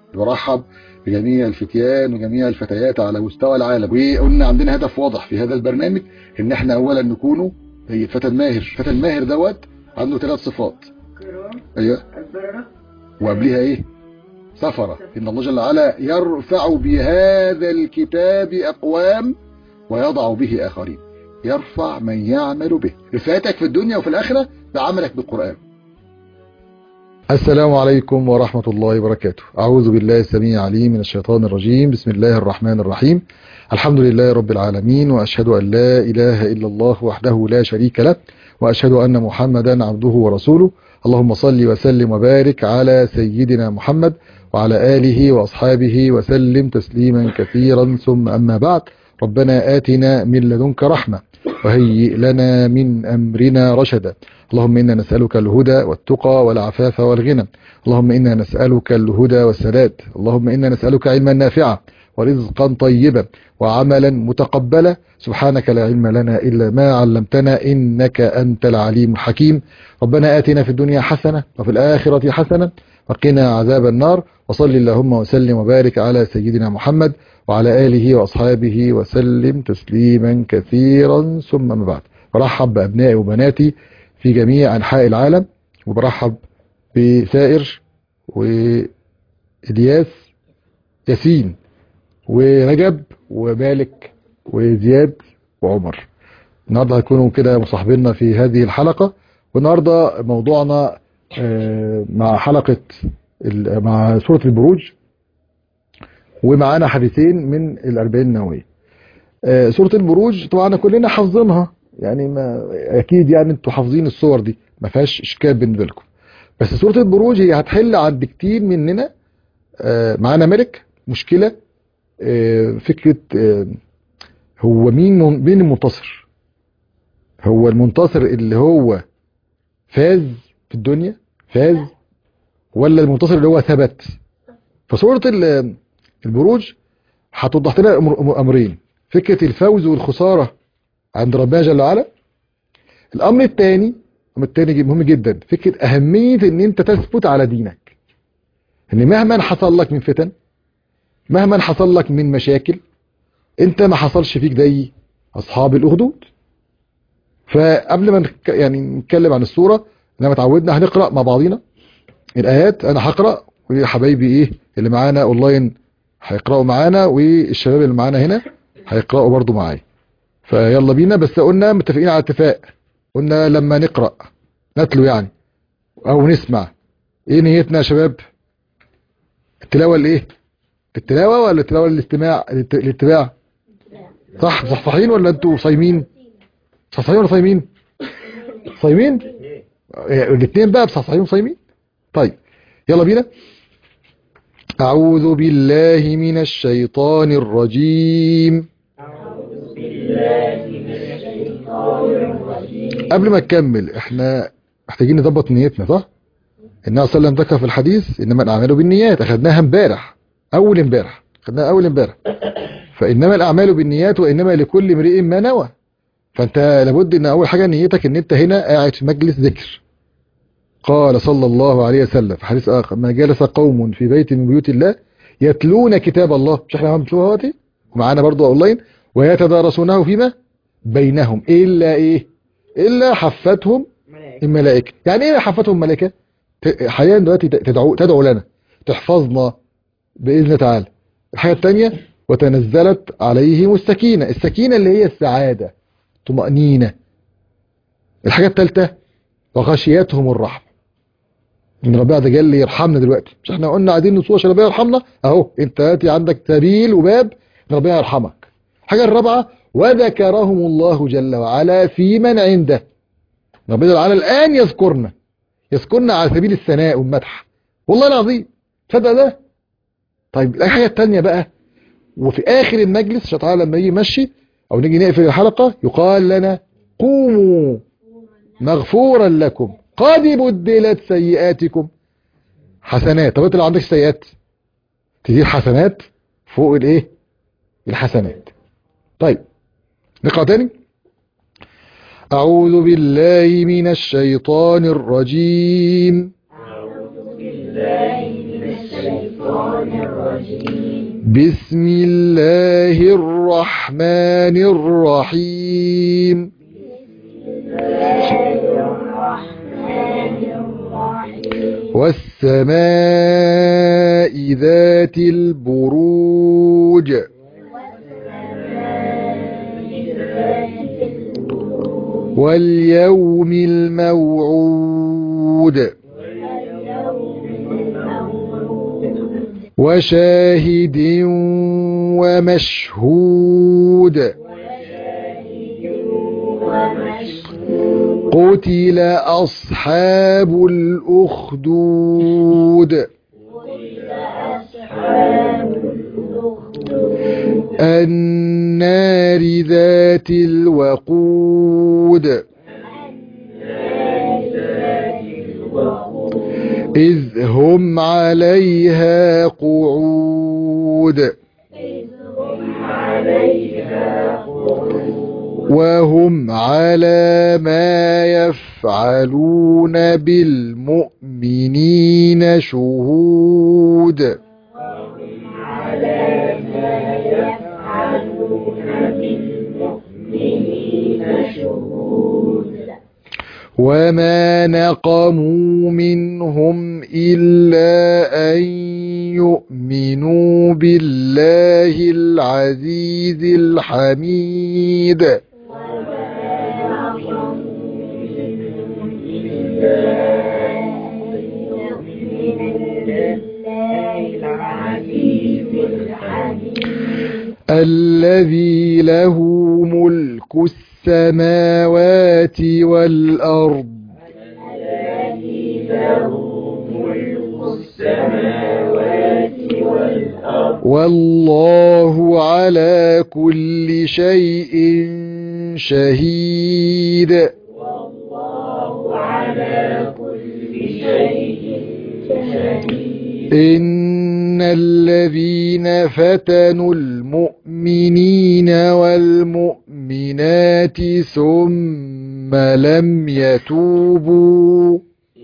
برحب بجميع الفتيان وجميع الفتيات على مستوى العالم. وقلنا عندنا هدف واضح في هذا البرنامج، ان احنا اولا نكونوا زي الفتى الماهر. الفتى الماهر دوت عنده 3 صفات. ايوه، وقبلها ايه؟ سفرة. ان الله جل وعلا يرفع بهذا الكتاب اقوام ويضع به اخرين. يرفع من يعمل به. رفعتك في الدنيا وفي الاخره بعملك بالقران. السلام عليكم ورحمة الله وبركاته. أعوذ بالله السميع العليم من الشيطان الرجيم. بسم الله الرحمن الرحيم. الحمد لله رب العالمين، وأشهد أن لا إله إلا الله وحده لا شريك له، وأشهد أن محمدا عبده ورسوله. اللهم صل وسلم وبارك على سيدنا محمد وعلى آله وأصحابه وسلم تسليما كثيرا. ثم أما بعد، ربنا آتنا من لدنك رحمة وهيئ لنا من أمرنا رشدا. اللهم إنا نسألك الهدى والتقى والعفاف والغنى. اللهم إنا نسألك الهدى والسداد. اللهم إنا نسألك علما نافعا ورزقا طيبا وعملا متقبلا. سبحانك لا علم لنا إلا ما علمتنا، إنك أنت العليم الحكيم. ربنا آتنا في الدنيا حسنة وفي الآخرة حسنة وقنا عذاب النار. وصل اللهم وسلم وبارك على سيدنا محمد وعلى آله وأصحابه وسلم تسليما كثيرا. ثم ما بعد، برحب بأبنائي وبناتي في جميع أنحاء العالم، وبرحب بسائر وإلياس ياسين ورجب ومالك وزياد وعمر. النهارده هيكونوا كده مصاحبينا في هذه الحلقة. والنهارده موضوعنا مع سورة البروج، ومعانا حديثين من الأربعين النووية. سورة البروج طبعا كلنا حافظينها، يعني ما اكيد يعني انتوا حافظين الصور دي، ما فيهاش اشكال بالنسبه لكم. بس سوره البروج هي هتحل عند كتير مننا. معانا ملك مشكله، فكره هو مين المنتصر؟ هو المنتصر اللي هو فاز في الدنيا فاز، ولا المنتصر اللي هو ثبت؟ فسوره البروج هتوضح لنا امرين: فكره الفوز والخساره عند ربنا جل وعلا. الامر الثاني مهم جدا، فكره اهميه ان انت تثبت على دينك، ان مهما حصل لك من فتن، مهما حصل لك من مشاكل، انت ما حصلش فيك زي اصحاب الاخدود. فقبل ما نتكلم عن السوره، لما اتعودنا هنقرا مع بعضينا الايات. انا هقرا وحبايبي ايه اللي معانا اونلاين هيقراوا معانا، والشباب اللي معانا هنا هيقراوا برضو معايا. فيلا بينا. بس قلنا متفقين على اتفاق، قلنا لما نقرأ نتلو يعني او نسمع، ايه نيتنا يا شباب؟ التلاوة الايه؟ التلاوة ولا التلاوة الاستماع؟ الاتباع. صح؟ صحصحين ولا انتوا صايمين؟ صحصحين ولا صايمين؟ صايمين؟ الاثنين بقى، بصحصحين وصايمين. طيب يلا بينا. اعوذ بالله من الشيطان الرجيم. قبل ما نكمل، احنا محتاجين نظبط نيتنا، صح؟ النبي صلى الله عليه وسلم ذكر في الحديث انما الاعمال بالنيات، اخذناها امبارح، خدناها اول امبارح. فانما الاعمال بالنيات وانما لكل امرئ ما نوى. فانت لابد ان اول حاجه نيتك ان انت هنا قاعد في مجلس ذكر. قال صلى الله عليه وسلم في حديث اخر: ما جلس قوم في بيت من بيوت الله يتلون كتاب الله، مش احنا بنتلوها دلوقتي ومعانا برضو اونلاين، ويتدارسونه فيما بينهم الا حفتهم الملائكه. يعني ايه حفتهم الملائكه؟ حاليا دلوقتي تدعو لنا، تحفظنا باذن تعالى. الحاجه الثانيه: وتنزلت عليهم السكينه اللي هي السعاده، طمأنينه. الحاجه الثالثه: وغشيتهم الرحمه، ان ربنا ده جل يرحمنا دلوقتي. مش احنا قلنا عايزين نصوص عشان ربنا يرحمنا؟ اهو انت دلوقتي عندك سبيل وباب ان ربنا يرحمك. الحاجه الرابعه: وذكرهم الله جل وعلا في من عنده. ربنا تعالى الان يذكرنا على سبيل الثناء والمدح. والله العظيم تصدق ده؟ طيب الحاجه الثانيه بقى: وفي اخر المجلس عشان تعالى لما يجي يمشي او نيجي نقفل الحلقه يقال لنا: قوموا مغفورا لكم قد بدلت سيئاتكم حسنات. طب انت لو عندك سيئات تزيد حسنات فوق الحسنات. طيب نقرأ تاني. أعوذ بالله من الشيطان الرجيم. بسم الله الرحمن الرحيم والسماء ذات البروج واليوم الموعود وشاهد ومشهود قتل أصحاب الأخدود النار ذات الوقود إذ هم عليها قعود وهم على ما يفعلون بالمؤمنين شهود وما نقموا منهم إلا أن يؤمنوا بالله العزيز الحميد الذي له ملك السماوات والأرض والله على كل شيء شهيد إن الذين فتنوا المؤمنين والمؤمنات ثم لم يتوبوا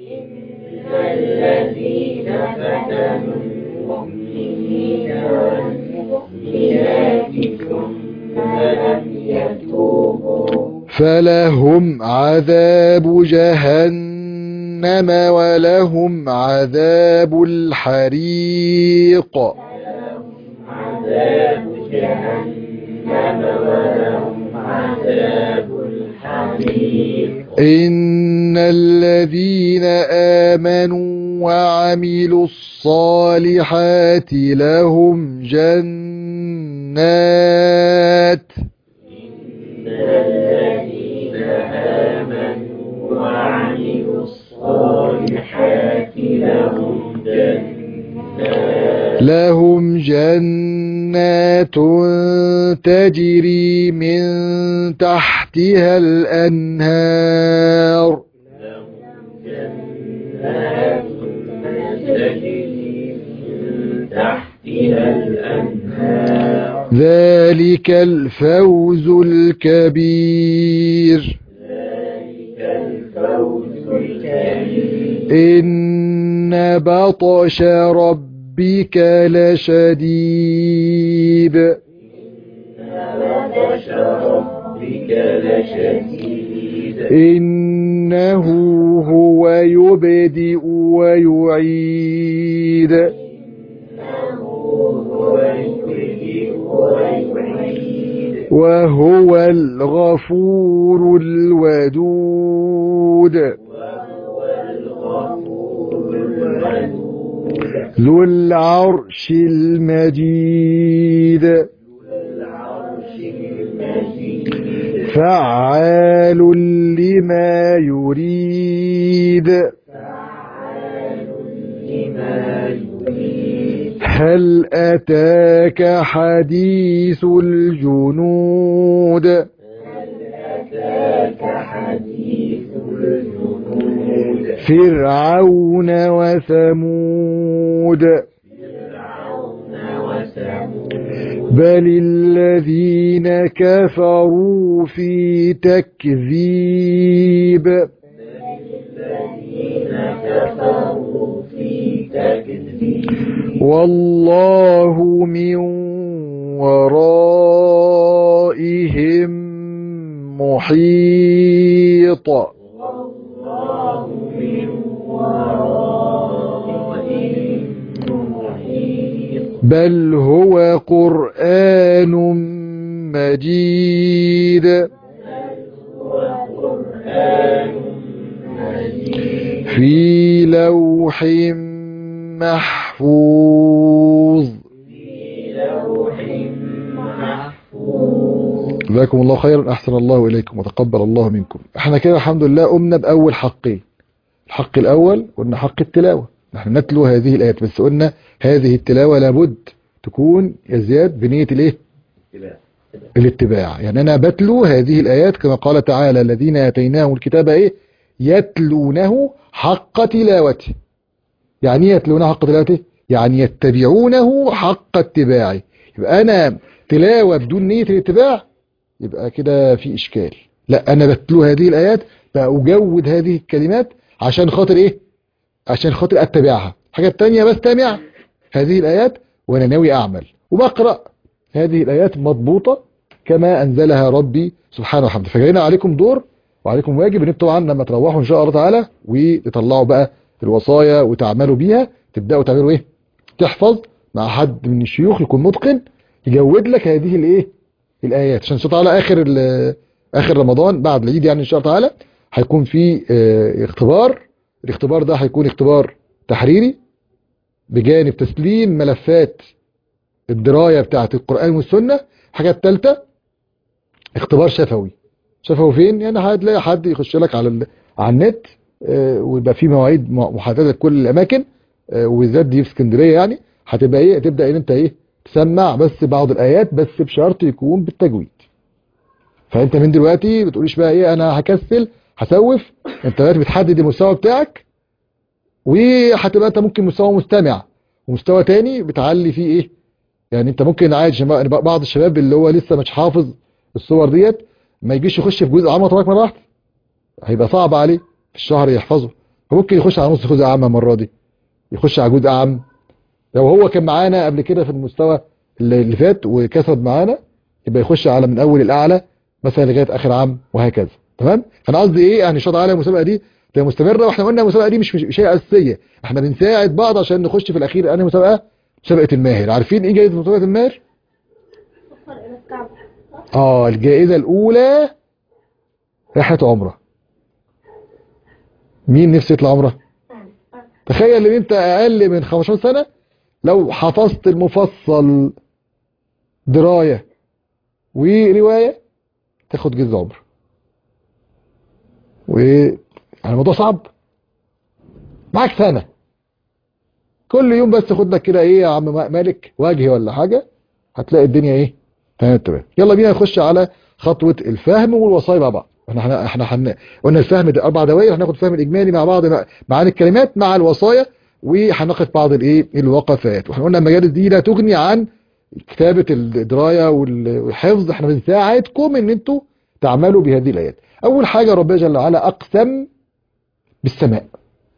فلهم عذاب جهنم ولهم عذاب الحريق إن الذين آمنوا وعملوا الصالحات لهم جنات لهم جنات تجري من تحتها الأنهار ذلك الفوز الكبير إن بطش ربك لشديد إنه هو يبدئ ويعيد وهو الغفور الودود ذو العرش المجيد فعال لما يريد هل أتاك حديث الجنود فرعون وثمود بل الذين كفروا في تكذيب والله من ورائهم محيط. بل هو قرآن مجيد في لوح محفوظ. جزاكم الله خيرا، أحسن الله إليكم وتقبل الله منكم. احنا كده الحمد لله قمنا بأول حقين. الحق الأول قلنا حق التلاوة، نحن نتلو هذه الآيات، بس قلنا هذه التلاوة لابد تكون يا زياد بنية الايه؟ الاتباع. يعني أنا بتلو هذه الآيات كما قال تعالى الذين آتيناهم الكتاب ايه؟ يتلونه حق تلاوته. يعني ايه يتلونه حق تلاوته؟ يعني يتبعونه حق اتباعه. يبقى أنا تلاوة بدون نية الاتباع يبقى كده في إشكال. لا، أنا بتلو هذه الآيات بأجود هذه الكلمات عشان خاطر إيه؟ عشان خاطر أتبعها. حاجة تانية بستمع هذه الآيات وأنا ناوي أعمل، وبقرأ هذه الآيات مضبوطة كما أنزلها ربي سبحانه وتعالى. فجاينا عليكم دور وعليكم واجب ان انتوا طبعا لما تروحوا ان شاء الله تعالى وتطلعوا بقى الوصايا وتعملوا بيها، تبداوا تعملوا ايه؟ تحفظ مع حد من الشيوخ يكون متقن يجود لك هذه الايه؟ الايات، عشان ان شاء الله تعالى اخر رمضان بعد العيد يعني ان شاء الله تعالى هيكون في اختبار. الاختبار ده هيكون اختبار تحريري بجانب تسليم ملفات الدرايه بتاعه القران والسنه. الحاجه الثالثه اختبار شفوي. شفوي فين؟ يعني هتلاقي حد يخش لك على النت ويبقى في مواعيد محدده لكل الاماكن، وبالذات دي في اسكندريه يعني هتبقى ايه؟ تبدا ان انت ايه؟ تسمع بس بعض الايات بس بشرط يكون بالتجويد. فانت من دلوقتي بتقوليش بقى ايه انا هكسل هسوف، انت دلوقتي بتحدد المستوى بتاعك، وهتبقى انت ممكن مستوى مستمع ومستوى تاني بتعلي فيه ايه. يعني انت ممكن عادي بعض الشباب اللي هو لسه مش حافظ الصور ديت ما يجيش يخش في جزء عام طبعا مره واحده، هيبقى صعب عليه في الشهر يحفظه، فممكن يخش على نص جزء عام المره دي، يخش على جزء عام. لو هو كان معانا قبل كده في المستوى اللي فات وكسب معانا يبقى يخش على من اول الاعلى مثلا لغايه اخر عام وهكذا. تمام؟ فانا قصدي ايه؟ يعني ان شاء الله على المسابقه دي تبقى مستمره، واحنا قلنا المسابقه دي مش شيء اساسيه، احنا بنساعد بعض عشان نخش في الاخير. انا مسابقه الماهر، عارفين ايه جائزه مسابقه الماهر؟ الجائزه الاولى رحله عمره. مين نفسه يطلع عمره؟ تخيل ان انت اقل من 15 سنه لو حفظت المفصل درايه وروايه تاخد جزء عمره. يعني الموضوع صعب، معاك سنه كل يوم بس خد لك كده ايه يا عم مالك وجهي ولا حاجه، هتلاقي الدنيا ايه؟ تمام. يلا بينا نخش على خطوه الفهم والوصايا مع بعض. احنا قلنا الفهم ده 4 دوائر، هناخد الفهم الاجمالي مع بعض معاني الكلمات مع الوصايا، وهناخد بعض الايه الوقفات. واحنا قلنا المجالس دي لا تغني عن كتابه الدرايه والحفظ، احنا بنساعدكم ان انتوا تعملوا بهذه الايات. اول حاجه ربنا جل وعلا اقسم بالسماء،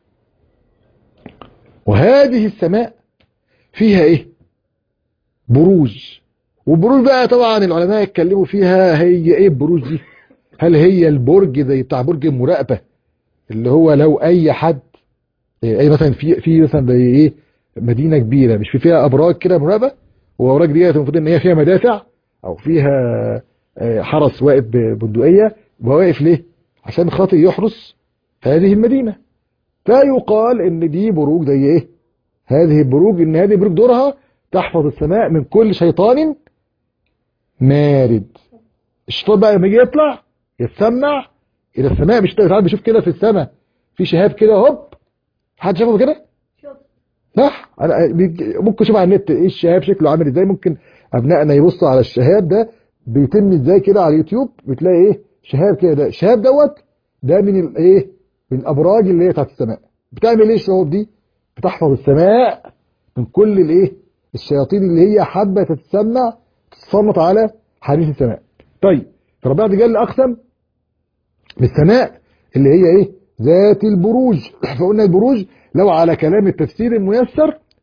وهذه السماء فيها ايه؟ بروج. والبروج بقى طبعا العلماء يتكلموا فيها هي ايه البروج دي؟ هل هي البرج زي بتاع برج المراقبه اللي هو لو اي حد اي مثلا في مثلا زي ايه مدينه كبيره مش فيها ابراج كده مراقبه، والابراج دي المفروض ان هي فيها مدافع او فيها حرس واقف ببندقيه، واقف ليه؟ عشان خاطر يحرس هذه المدينه. فيقال ان دي بروج زي ايه؟ هذه البروج، ان هذه البروج دورها تحفظ السماء من كل شيطان مارد. الشيطان بقى لما يجي يطلع يتسمع الى السماء، مش ساعات بشوف كده في السماء في شهاب كده هوب، حد شافه كده؟ صح؟ انا ممكن اشوف على النت ايه الشهاب شكله عامل ازاي، ممكن ابنائنا يبصوا على الشهاب ده بيتم ازاي كده على اليوتيوب، بتلاقي ايه شهاب كده. الشهاب ده من الايه؟ من الابراج اللي هي بتاعت السماء. بتعمل ايه الشهاب دي؟ بتحفظ السماء من كل الايه الشياطين اللي هي حابه تتسمع تتصنط على حديث السماء. طيب فربنا جل اقسم بالسماء اللي هي ايه؟ ذات البروج. فقلنا البروج لو على كلام التفسير الميسر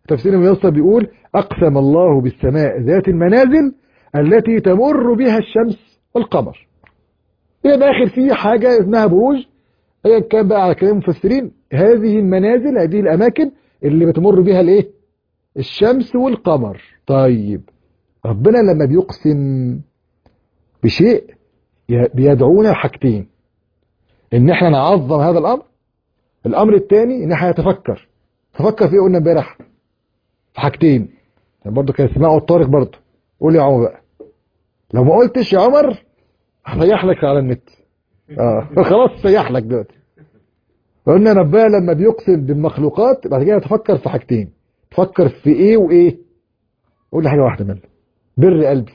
تفسير الميسر بيقول أقسم الله بالسماء ذات المنازل التي تمر بها الشمس والقمر. إلى داخل فيه حاجة اسمها بروج، أيا كان بقى على كلام المفسرين، هذه المنازل، هذه الأماكن اللي بتمر بها الإيه؟ الشمس والقمر. طيب ربنا لما بيقسم بشيء بيدعونا حاجتين: إن إحنا نعظم هذا الأمر، الأمر الثاني إن إحنا نتفكر. تفكر في إيه قلنا امبارح؟ في حاجتين يعني برضه كان اسمها الطارق برضه. قول يا عمر بقى، لو ما قلتش يا عمر هسيح لك على النت. خلاص سيح لك دلوقتي. قلنا ربنا لما بيقسم بالمخلوقات بعد كده تفكر في حاجتين. تفكر في ايه وايه؟ قول لي حاجه واحده منهم. بر قلبي.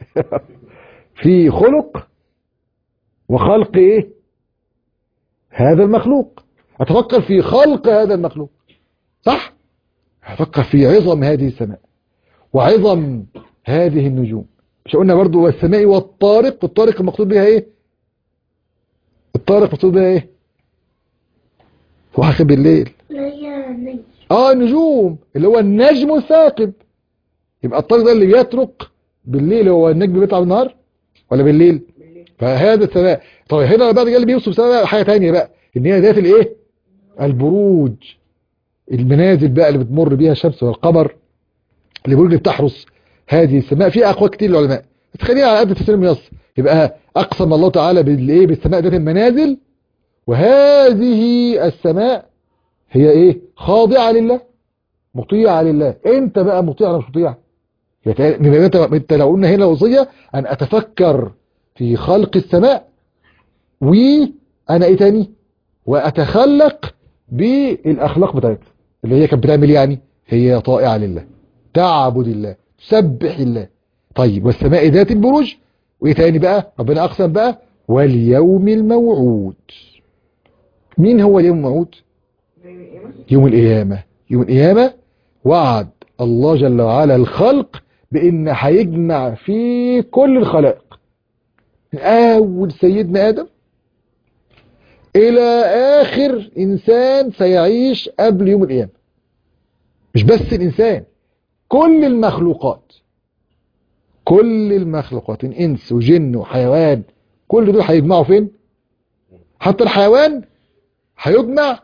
في خلق وخلق ايه هذا المخلوق. اتفكر في خلق هذا المخلوق، صح؟ هفكر في عظم هذه السماء وعظم هذه النجوم. مش قلنا برضو والسماء والطارق؟ الطارق المقصود بها ايه؟ الطارق المقصود بها ايه؟ واخر بالليل النجوم، اللي هو النجم الثاقب. يبقى الطارق ده اللي بيطرق بالليل، هو النجم بيطلع بالنهار ولا بالليل؟ فهذا السماء. طيب هنا بعد كده اللي بيوصف سماء حاجه ثانيه بقى، ان هي ذات الايه؟ البروج، المنازل بقى اللي بتمر بيها الشمس والقمر، البروج اللي بتحرس هذه السماء. في اقوال كتير للعلماء، بس خلينا على قد تفسير الميسر. يبقى اقسم الله تعالى بالايه؟ بالسماء ذات المنازل، وهذه السماء هي ايه؟ خاضعه لله، مطيعه لله. انت بقى مطيع ولا مش مطيع؟ انت لو قلنا هنا وصيه ان اتفكر في خلق السماء، وانا ايه تاني؟ واتخلق بالاخلاق بتاعتها اللي هي كانت بتعمل يعني هي طائعه لله، تعبد الله، تسبح الله. طيب والسماء ذات البروج، وايه تاني بقى؟ ربنا اقسم بقى واليوم الموعود. مين هو اليوم الموعود؟ يوم القيامه. يوم القيامه وعد الله جل وعلا الخلق بان هيجمع في كل الخلائق من اول سيدنا ادم الى اخر انسان سيعيش قبل يوم القيامه. مش بس الانسان، كل المخلوقات، كل المخلوقات، انس وجن وحيوان، كل دول هيجمعوا فين؟ حتى الحيوان هيجمع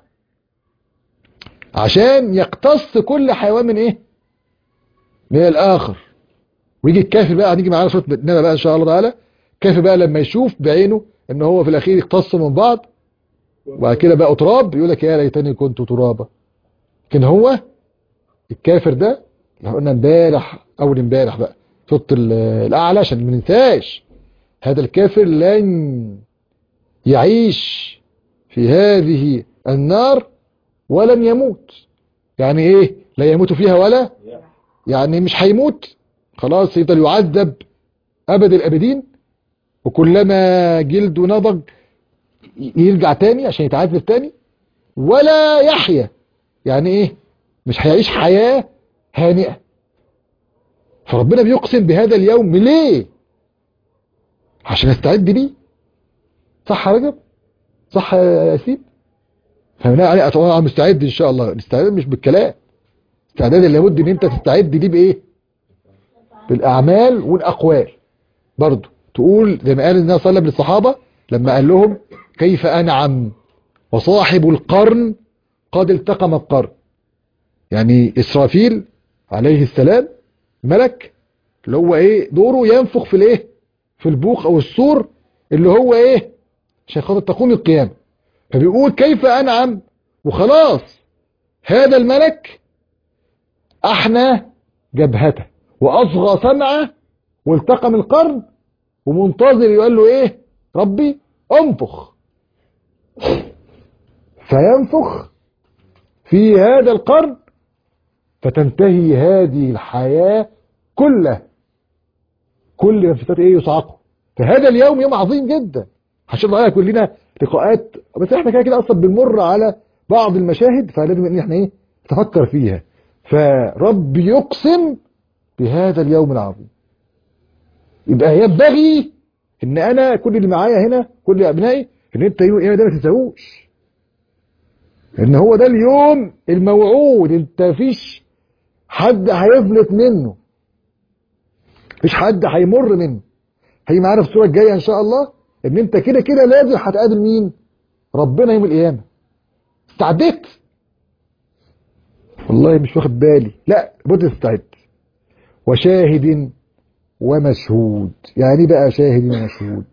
عشان يقتص كل حيوان من ايه؟ من الاخر. ويجي الكافر بقى، هنيجي معانا سوره النبأ بقى ان شاء الله تعالى. الكافر بقى لما يشوف بعينه ان هو في الاخير يقتصوا من بعض وبعد كده بقى تراب، يقول لك يا ليتني كنت ترابا. لكن هو الكافر ده اللي قلنا امبارح اول امبارح بقى سوره الاعلى عشان ما ننساش، هذا الكافر لن يعيش في هذه النار ولن يموت. يعني ايه لا يموت فيها ولا؟ يعني مش هيموت خلاص، يفضل يعذب ابد الابدين، وكلما جلده نضج يرجع تاني عشان يتعذب تاني، ولا يحيا. يعني ايه؟ مش هيعيش حياة هانئة. فربنا بيقسم بهذا اليوم ليه؟ عشان استعد ليه. صح يا رجب؟ صح يا ياسين؟ فهمنا عليه. انا مستعد ان شاء الله. الاستعداد مش بالكلام، استعداد اللي لابد ان انت تستعد ليه بايه؟ بالاعمال والاقوال. برضه تقول زي ما قال النبي صلى الله عليه وسلم للصحابه لما قال لهم كيف انعم وصاحب القرن قد التقم القرن. يعني اسرافيل عليه السلام ملك اللي هو ايه دوره؟ ينفخ في الايه؟ في البوق او السور اللي هو ايه؟ عشان خاطر تقوم القيامه. فبيقول كيف انعم، وخلاص هذا الملك احنى جبهته واصغى سمعه والتقم القرن، ومنتظر يقول له ايه؟ ربي انفخ. فينفخ في هذا القرن فتنتهي هذه الحياة كلها. كل نفسات ايه؟ يصعقوا. فهذا اليوم يوم عظيم جدا. عشان الله يكون لنا لقاءات، بس احنا كده اصلا بنمر على بعض المشاهد فلازم ان احنا ايه؟ نتفكر فيها. فرب يقسم بهذا اليوم العظيم. يبقى ينبغي ان انا كل اللي معايا هنا، كل ابنائي، ان انت يوم القيامه ده ما تنساهوش، ان هو ده اليوم الموعود. انت فيش حد هيفلت منه، مفيش حد هيمر منه. هي معانا في الصورة الجاية ان شاء الله ان انت كده كده لازم هتقابل مين؟ ربنا يوم القيامة. استعدت؟ والله مش واخد بالي، لا بد تستعد. وشاهد ومشهود. يعني بقى شاهد ومشهود؟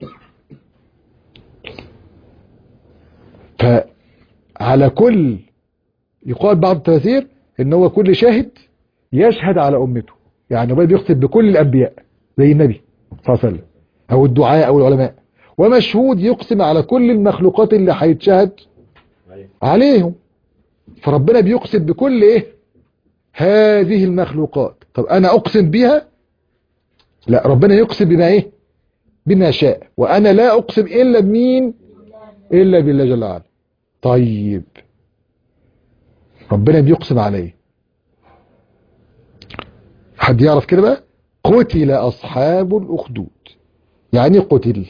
فعلى كل، يقال بعض التفاسير ان هو كل شاهد يشهد على امته، يعني ربنا بيقسم بكل الانبياء زي النبي صلى الله عليه وسلم او الدعاء او العلماء. ومشهود يقسم على كل المخلوقات اللي هيتشهد عليهم. فربنا بيقسم بكل ايه؟ هذه المخلوقات. طب انا اقسم بها؟ لا، ربنا يقسم بما ايه؟ بما شاء. وانا لا اقسم الا بمين؟ الا بالله جل وعلا. طيب ربنا بيقسم عليه، حد يعرف كده بقى؟ قتل اصحاب الاخدود. يعني قتل؟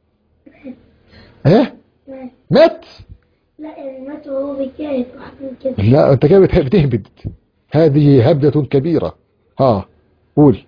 ها؟ مات؟ لا يعني مات وهو بيجاهد وحاجة كده. لا انت كده بتهبد، هذه هبدة كبيرة. ها قول.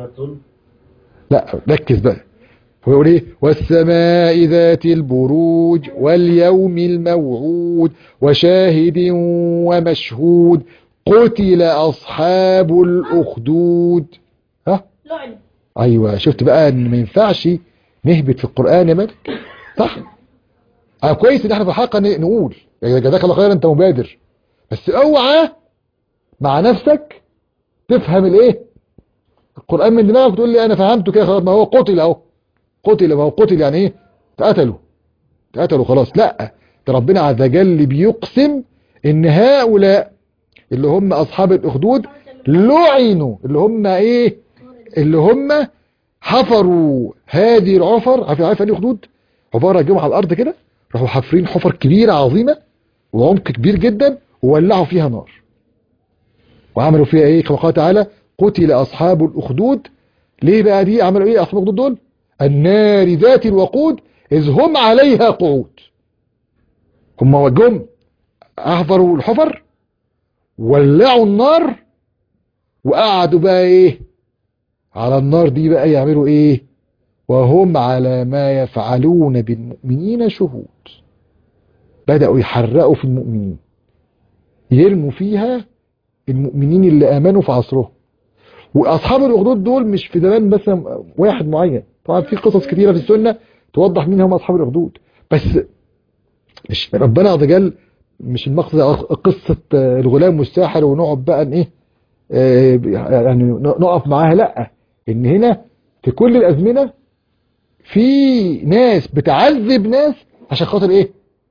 لا ركز بقى. هو يقول ايه؟ والسماء ذات البروج واليوم الموعود وشاهد ومشهود قتل اصحاب الاخدود. ها؟ لعن. ايوه، شفت بقى ان ما ينفعش نهبط في القرآن يا مالك، صح؟ كويس ان احنا في الحلقة نقول يعني جزاك الله خير انت مبادر، بس اوعى مع نفسك تفهم الايه؟ القرآن من دماغك وتقول لي انا فهمته كده خلاص، ما هو قتل اهو. قتل، ما هو قتل يعني ايه؟ اتقتلوا خلاص. لا، ده ربنا عز وجل بيقسم ان هؤلاء اللي هم اصحاب الاخدود لعنوا. اللي هم ايه؟ اللي هم حفروا هذه العفر. عارف يعني اخدود؟ عباره جم على الارض كده، راحوا حافرين حفر كبيره عظيمه وعمق كبير جدا وولعوا فيها نار، وعملوا فيها ايه؟ كما قال تعالى قتل اصحاب الاخدود. ليه بقى دي عملوا ايه اصحاب الاخدود دول؟ النار ذات الوقود اذ هم عليها قعود. هم جم احفروا الحفر، ولعوا النار، وقعدوا بقى ايه على النار دي بقى يعملوا ايه؟ وهم على ما يفعلون بالمؤمنين شهود. بدأوا يحرقوا في المؤمنين، يرموا فيها المؤمنين اللي امنوا في عصرهم. واصحاب الاخدود دول مش في زمان مثلا واحد معين، طبعا في قصص كتيره في السنه توضح مين هم اصحاب الاخدود، بس مش ربنا عز وجل مش المقصد قصه الغلام والساحر ونقعد بقى ايه يعني نقف معاها. لا، ان هنا في كل الازمنه في ناس بتعذب ناس عشان خاطر ايه؟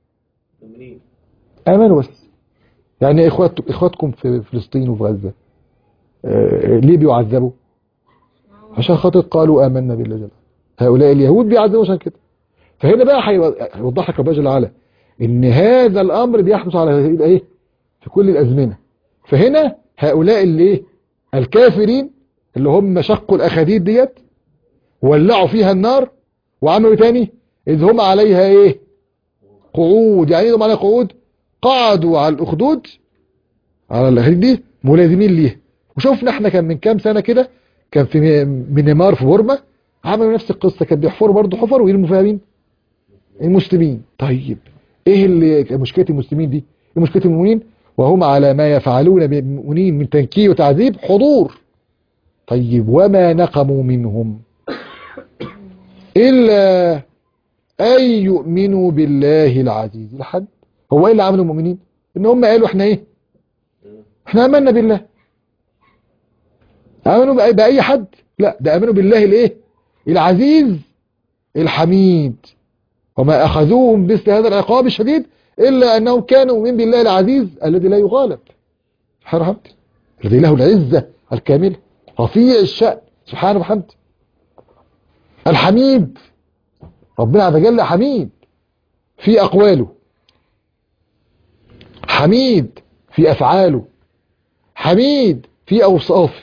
امنوا بس. يعني اخواتكم في فلسطين وفي غزه ليه بيعذبوا؟ عشان خاطر قالوا آمنا بالله جل. هؤلاء اليهود بيعذبوا عشان كده. فهنا بقى هيوضح لك ربنا جل وعلا ان هذا الامر بيحدث على ايه؟ في كل الازمنه. فهنا هؤلاء اللي ايه؟ الكافرين اللي هم شقوا الاخاديد ديت، ولعوا فيها النار، وعملوا تاني اذ هم عليها ايه؟ قعود. يعني ايه هم عليها قعود؟ قعدوا على الاخدود، على الاخاديد دي ملازمين ليها. وشوفنا احنا كان من كام سنه كده كان في ميانمار في بورما عملوا نفس القصه، كان بيحفروا برضه حفر ويرموا فيها مين؟ المسلمين. طيب ايه اللي مشكله المسلمين دي؟ ايه مشكله المؤمنين؟ وهم على ما يفعلون بالمؤمنين من تنكيل وتعذيب حضور. طيب وما نقموا منهم الا ان يؤمنوا بالله العزيز الحد. هو ايه اللي عملوا المؤمنين؟ ان هم قالوا احنا ايه؟ احنا امنا بالله. امنوا باي حد؟ لا، ده امنوا بالله الايه؟ العزيز الحميد. وما اخذوهم مثل هذا العقاب الشديد الا انهم كانوا من بالله العزيز الذي لا يغالب، حرمت، الذي له العزه الكامله، رفيع الشأن سبحانه وبحمده، الحميد. ربنا عز وجل حميد في اقواله، حميد في افعاله، حميد في اوصافه،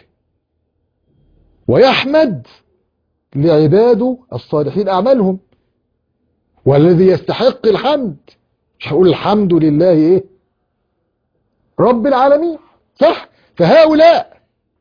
ويحمد لعباده الصالحين اعمالهم. والذي يستحق الحمد، مش هقول الحمد لله ايه؟ رب العالمين، صح؟ فهؤلاء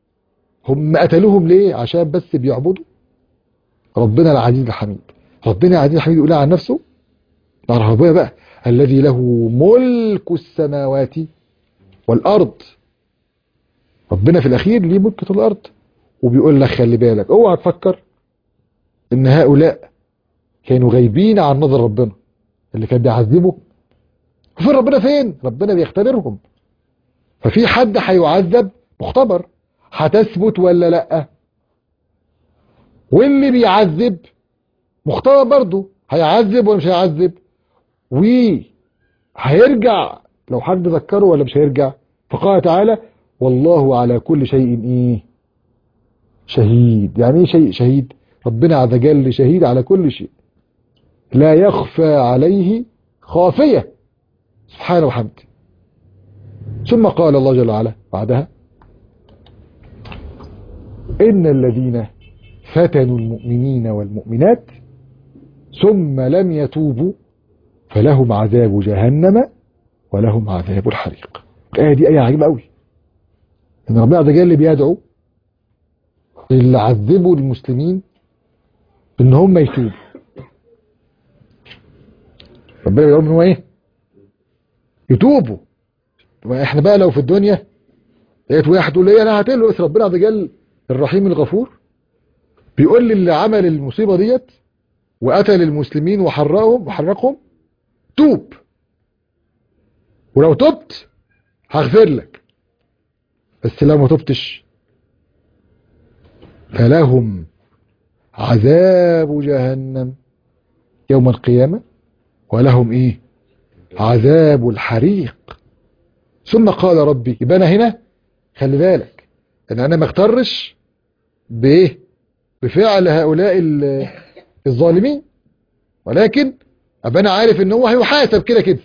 هم قتلوهم ليه؟ عشان بس بيعبدوا ربنا العزيز الحميد. ربنا العزيز الحميد يقول عن نفسه، نعرف ربنا بقى الذي له ملك السماوات والأرض. ربنا في الأخير ليه ملك الأرض، وبيقول لك خلي بالك اوعى تفكر ان هؤلاء كانوا غايبين عن نظر ربنا اللي كان بيعذبه. فين ربنا؟ فين ربنا؟ بيختبرهم. ففي حد هيعذب مختبر، هتثبت ولا لا؟ واللي بيعذب مختبر برضه، هيعذب ولا مش هيعذب؟ وهيرجع لو حد ذكره ولا مش هيرجع. فقال تعالى والله على كل شيء ايه؟ شهيد. يعني ايه شيء شهيد؟ ربنا عز وجل شهيد على كل شيء، لا يخفى عليه خافية سبحانه وحمده. ثم قال الله جل وعلا بعدها إن الذين فتنوا المؤمنين والمؤمنات ثم لم يتوبوا فلهم عذاب جهنم ولهم عذاب الحريق. الآية دي آية عجيبة قوي، إن ربنا عز وجل بيدعو اللي عذبوا المسلمين إن هم يتوبوا. ربنا بيقول إن هو إيه؟ يتوبوا. احنا بقى لو في الدنيا لقيت واحد يقول لي انا هقتله، بس ربنا عز وجل الرحيم الغفور بيقول لي اللي عمل المصيبه ديت وقتل المسلمين وحرقهم توب، ولو تبت هغفر لك، بس لو ما تبتش فلهم عذاب جهنم يوم القيامه ولهم ايه؟ عذاب الحريق. ثم قال ربي، يبقى انا هنا خلي بالك ان انا ما اغترش بايه؟ بفعل هؤلاء الظالمين، ولكن ابقى انا عارف ان هو هيحاسب كده كده.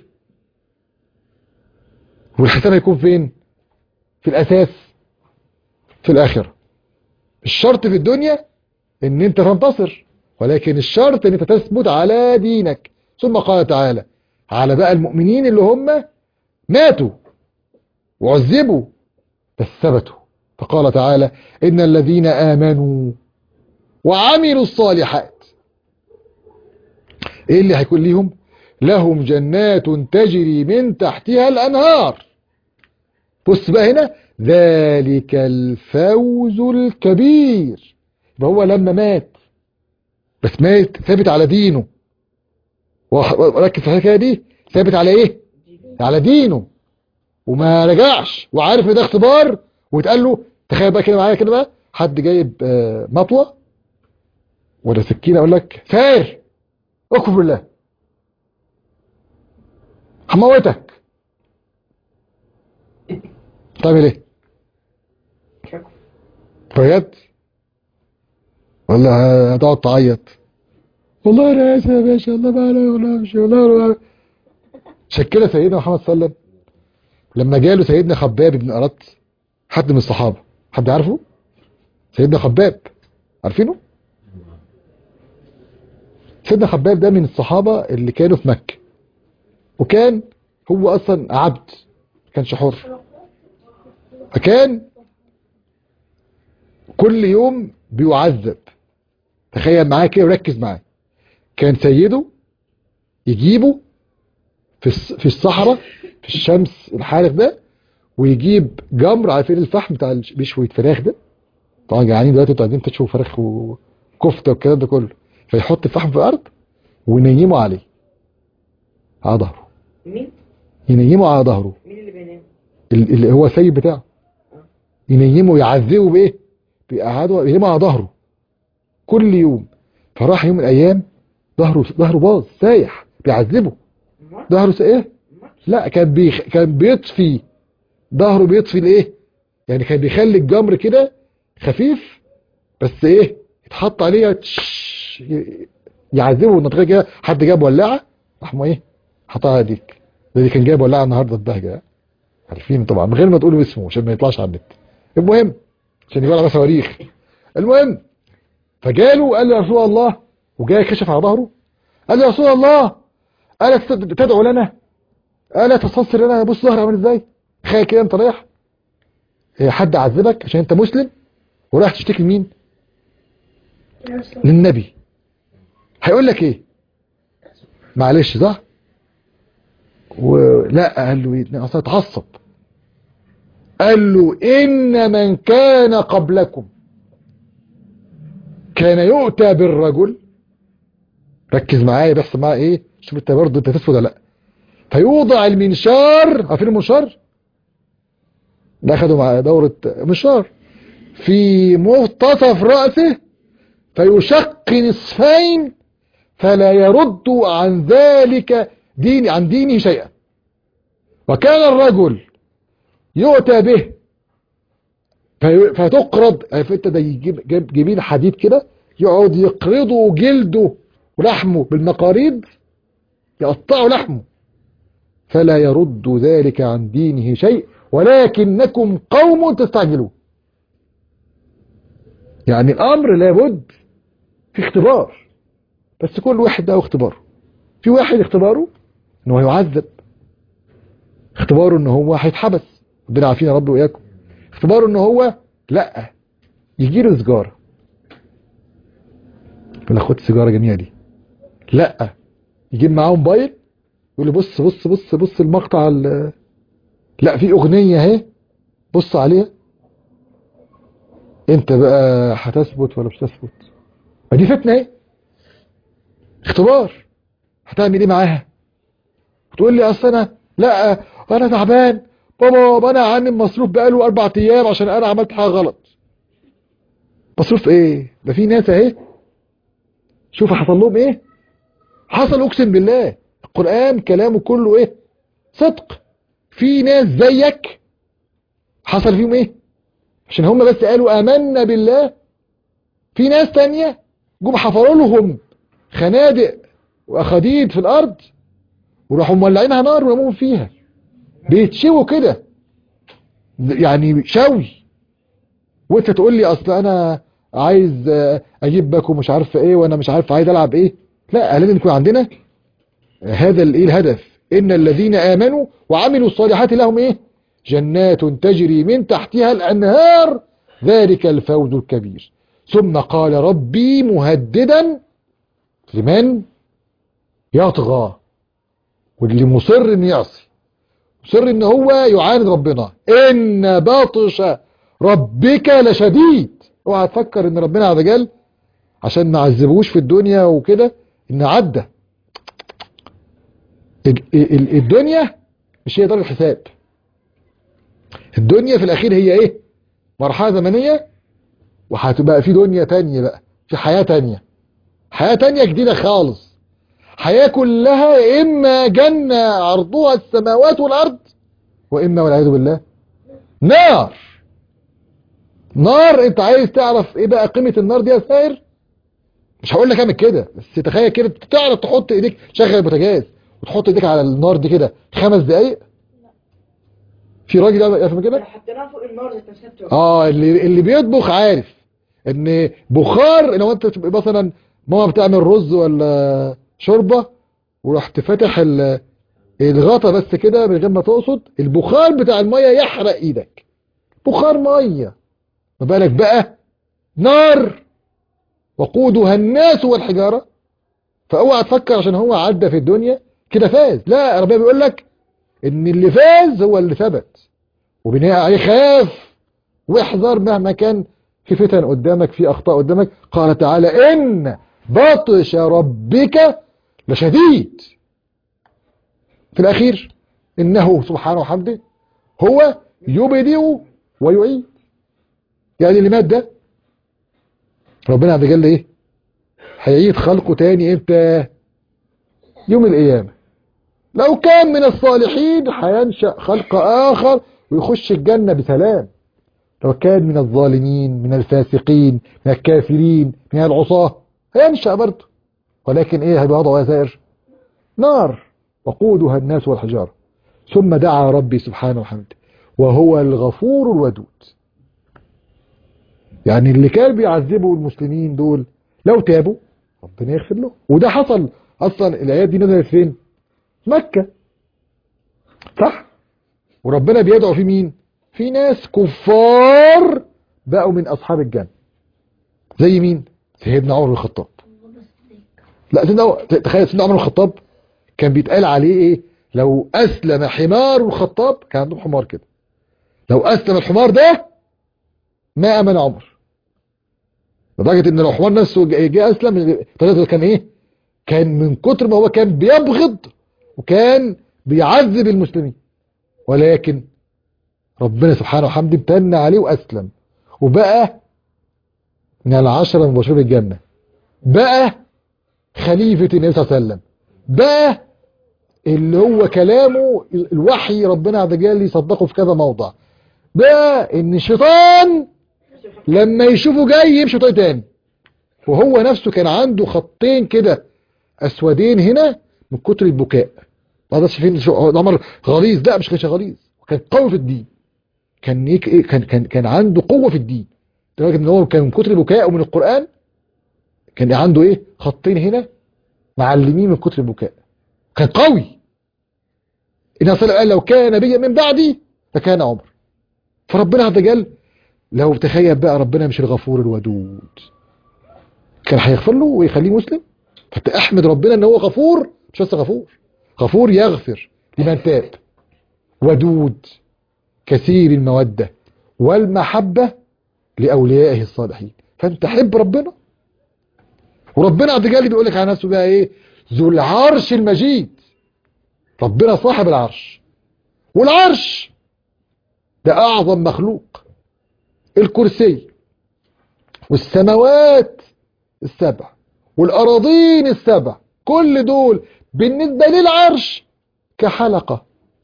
والحساب هيكون فين؟ في الاساس في الاخره. الشرط في الدنيا ان انت تنتصر، ولكن الشرط ان انت تثبت على دينك. ثم قال تعالى على بقى المؤمنين اللي هم ماتوا وعذبوا بس ثبتوا، فقال تعالى إن الذين آمنوا وعملوا الصالحات إيه اللي هيكون ليهم؟ لهم جنات تجري من تحتها الأنهار. بص بقى هنا، ذلك الفوز الكبير. يبقى هو لما مات بس مات ثابت على دينه، وركز في الحكايه دي، ثابت على ايه؟ على دينه، وما رجعش، وعارف ان ده اختبار. ويتقال له تخيل بقى كده معايا كده بقى، حد جايب مطوه ولا سكينه، اقول لك ساير اقسم بالله هموتك، تعمل ايه؟ بجد؟ ولا هتقعد تعيط والله انا اسف يا باشا، والله ما انا ولا مش والله. شكله سيدنا محمد صلى الله عليه وسلم لما جاله سيدنا خباب بن أرط، حد من الصحابه، حد عارفه؟ سيدنا خباب عارفينه؟ سيدنا خباب ده من الصحابه اللي كانوا في مكه، وكان هو اصلا عبد ما كانش حر، فكان كل يوم بيعذب. تخيل معايا كده وركز معايا، كان سيده يجيبه في الصحراء في الشمس الحارق ده، ويجيب جمر، عارفين الفحم بتاع بيشوي فراخ ده، طبعا جعانين دلوقتي انتوا عايزين تشووا فراخ وكفته والكلام ده كله، فيحط الفحم في الارض وينيمه عليه على ظهره. مين؟ ينيمه على ظهره. مين اللي بينام؟ اللي هو السيد بتاعه. ينيمه ويعذبه بايه؟ بيقعده ينيمه على ظهره كل يوم. فراح يوم من الايام ظهره باظ سايح، بيعذبه ظهره ايه؟ لا كان بيطفي ظهره، بيطفي الايه؟ يعني كان بيخلي الجمر كده خفيف، بس ايه؟ يتحط عليه يعذبه. النطقه كده حد جاب ولاعه راح ايه؟ حطها على ديك. ده كان جايب ولاعه النهارده البهجه، عارفين طبعا من غير ما تقولوا اسمه عشان ما يطلعش على النت. المهم عشان يقول على صواريخ. المهم فجاله قال له يا رسول الله، وجاي كشف على ظهره قال له يا رسول الله الا تدعو لنا؟ الا تستنصر لنا؟ بص ظهري عامل ازاي؟ تخيل كده انت رايح حد عذبك عشان انت مسلم، وراح تشتكي لمين؟ الرسول. للنبي. هيقول لك ايه؟ معلش صح؟ ولا قال له ايه؟ اصلا اتعصب. قال له ان من كان قبلكم كان يؤتى بالرجل، ركز معايا بس معايا ايه، شوف انت برضه انت تسود ولا لا. فيوضع المنشار، عارفين المنشار؟ ده اخدوا مع دورة منشار في منتصف رأسه فيشق نصفين فلا يرد عن ذلك عن دينه شيئا. وكان الرجل يؤتى به فتقرض، عارف انت ده يجيب جميل حديد كده يقعد يقرضه جلده ولحمه بالمقاريض، يقطعوا لحمه فلا يرد ذلك عن دينه شيء ولكنكم قوم تستعجلون. يعني الامر لابد في اختبار، بس كل واحد له اختباره. في واحد اختباره انه هيعذب، اختباره انه هو هيتحبس، ربنا عافينا يا رب واياكم. اختباره انه هو لا يجي له سيجاره، يقول خد السيجاره جميله دي، لا يجيب معاه موبايل يقول له بص بص بص بص المقطع لا في اغنيه اهي بص عليها، انت بقى هتثبت ولا مش هتثبت؟ فدي فتنه ايه، اختبار. هتعمل ايه معاها؟ تقول لي اصل انا لا انا تعبان بابا انا عامل مصروف بقاله 4 ايام عشان انا عملت حاجه غلط. مصروف ايه؟ ده في ناس اهي شوف حصل لهم ايه، حصل اقسم بالله القرآن كلامه كله ايه، صدق. في ناس زيك حصل فيهم ايه عشان هم بس قالوا آمنا بالله. في ناس تانية جم حفروا لهم خنادق واخاديد في الارض وراحوا مولعينها نار ورموهم فيها، بيتشووا كده يعني شوي. وانت تقول لي اصل انا عايز اجيب باك ومش عارف ايه وانا مش عارف عايز العب ايه. لا لازم يكون عندنا هذا الايه الهدف، ان الذين امنوا وعملوا الصالحات لهم ايه، جنات تجري من تحتها الانهار ذلك الفوز الكبير. ثم قال ربي مهددا لمن يطغى واللي مصر ان يعصي، مصر ان هو يعاند ربنا، ان باطش ربك لشديد. اوعى تفكر ان ربنا عز وجل عشان ما عذبوش في الدنيا وكده ان عدى. الدنيا مش هي دار الحساب، الدنيا في الاخير هي ايه، مرحلة زمنية، وهتبقى في دنيا تانية بقى، في حياة تانية، حياة تانية جديدة خالص، حياة كلها اما جنة عرضها السماوات والارض واما والعياذ بالله نار. نار. انت عايز تعرف ايه بقى قيمة النار دي يا سائر؟ مش هقول لك اعمل كده، بس تخيل كده تعرف تحط ايديك، شغل البوتاجاز وتحط ايديك على النار دي كده 5 دقايق. في راجل يفهم كده حطيناها فوق النار ذات نفسها. اللي بيطبخ عارف ان بخار، لو انت تبقى مثلا ماما بتعمل رز ولا شوربه ورحت فاتح الغطا بس كده من غير ما تقصد، البخار بتاع الميه يحرق ايدك، بخار ميه، ما بالك بقى نار وقودها الناس والحجاره. فاوعى تفكر عشان هو عدى في الدنيا كده فاز، لا ربنا بيقول لك ان اللي فاز هو اللي ثبت، وبناء عليه خاف واحذر مهما كان في فتن قدامك، في اخطاء قدامك. قال تعالى ان بطش ربك لشديد. في الاخير انه سبحانه وحمده هو يبدئ ويعيد. يعني اللي مات ده ربنا عز وجل ايه، هيعيد خلقه تاني امتى؟ يوم القيامه. لو كان من الصالحين هينشأ خلق اخر ويخش الجنه بسلام. لو كان من الظالمين من الفاسقين من الكافرين من العصاة هينشأ برضه، ولكن ايه هيبقى وضعه يا سائر؟ نار وقودها الناس والحجارة. ثم دعا ربي سبحانه وحمده وهو الغفور الودود. يعني اللي كان بيعذبوا المسلمين دول لو تابوا ربنا يغفر له، وده حصل اصلا. الايات دي نزلت فين؟ مكة صح؟ وربنا بيدعو في مين؟ في ناس كفار بقوا من أصحاب الجنة. زي مين؟ سيدنا عمر بن الخطاب. لا تخيل سيدنا عمر بن الخطاب كان بيتقال عليه ايه؟ لو أسلم حمار الخطاب، كان عندهم حمار كده، لو أسلم الحمار ده ما أمن عمر، لدرجة ان لو الحمار نفسه جه أسلم كان ايه؟ كان من كتر ما هو كان بيبغض وكان بيعذب المسلمين، ولكن ربنا سبحانه وحمده امتن عليه وأسلم وبقى من العشرة المبشرين بالجنة، بقى خليفة النبي صلى الله عليه وسلم، بقى اللي هو كلامه الوحي ربنا عز وجل يصدقه في كذا موضع، بقى ان الشيطان لما يشوفه جاي يمشي طريق تاني. وهو نفسه كان عنده خطين كده اسودين هنا من كتر البكاء. ما ده شايفين عمر غليظ؟ لا مش كانش غليظ، كان قوي في الدين، كان عنده قوة في الدين، لدرجة ان هو كان من كتر البكاء ومن القرآن كان عنده ايه؟ خطين هنا معلمين من كتر البكاء، كان قوي. النبي صلى الله عليه وسلم قال لو كان نبيا من بعدي فكان عمر. فربنا عز وجل لو تخيل بقى ربنا مش الغفور الودود كان هيغفر له ويخليه مسلم. فانت احمد ربنا ان هو غفور، مش بس غفور يغفر لمن تاب، ودود كثير المودة والمحبة لأوليائه الصالحين. فانت حب ربنا. وربنا عز وجل بيقول لك على نفسه بقى ايه؟ ذو العرش المجيد. ربنا صاحب العرش، والعرش ده اعظم مخلوق. الكرسي والسماوات السبع والأراضين السبع كل دول بالنسبة للعرش كحلقة.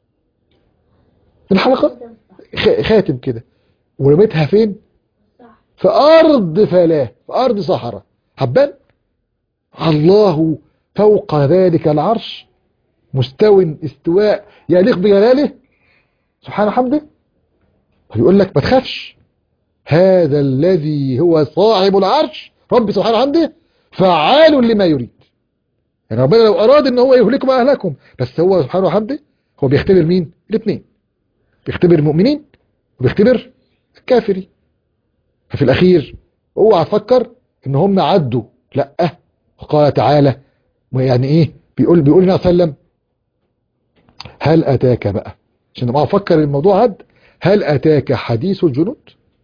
الحلقة خاتم كده، ورميتها فين؟ في أرض فلاة، في أرض صحراء حبان. الله فوق ذلك العرش مستو استواء يليق بجلاله سبحانه حمده. فيقول لك ما تخافش، هذا الذي هو صاحب العرش رب سبحانه حمده فعال لما يريد. يعني ربنا لو أراد ان هو يهلكم أهلكم، بس هو سبحانه حمده هو بيختبر مين؟ الاثنين، بيختبر المؤمنين وبيختبر الكافرين. ففي الأخير اوعى تفكر ان هم عدوا، لا. قال تعالى يعني ايه؟ بيقول لنا صلى الله عليه وسلم هل أتاك بقى، عشان ما أفكر الموضوع عد، هل أتاك حديث الجنود؟